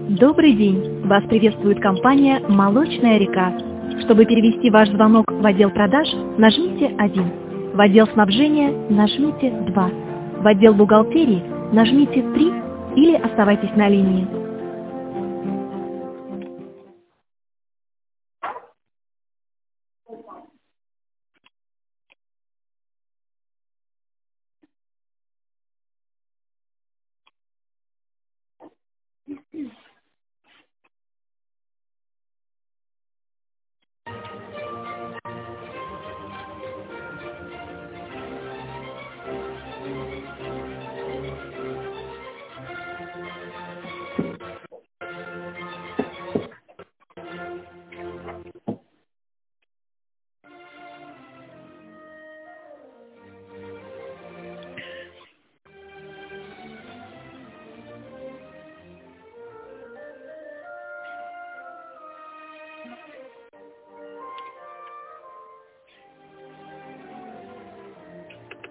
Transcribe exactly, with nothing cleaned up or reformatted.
Добрый день! Вас приветствует компания «Молочная река». Чтобы перевести ваш звонок в отдел продаж, нажмите один. В отдел снабжения нажмите два. В отдел бухгалтерии нажмите три или оставайтесь на линии.